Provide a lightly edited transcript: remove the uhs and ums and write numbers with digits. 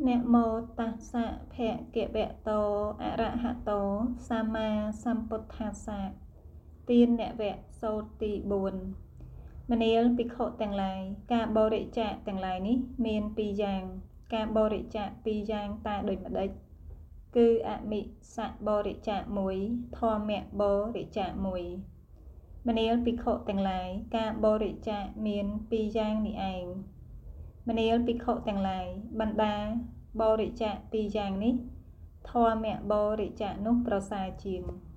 นะโมตัสสะภะคะวะโตอะระหะโตสัมมาสัมพุทธัสสะទានអ្នកវគ្គសូត្រទី4មនាលភិក្ខុទាំងឡាយការបរិច្ចាគទាំងឡាយនេះមាន2យ៉ាងការបរិច្ចាគ2យ៉ាងតែដូចម្ដេចគឺអមិសបរិច្ចាគ1ធម្មបរិច្ចាគ1មនាលភិក្ខុទាំងឡាយការបរិច្ចាគមាន2យ៉ាងនេះឯងមនាលភិក្ខុទាំងឡាយបណ្ដាបរិច្ចាគ2យ៉ាងនេះធម្មបរិច្ចាគនោះប្រសើរជាង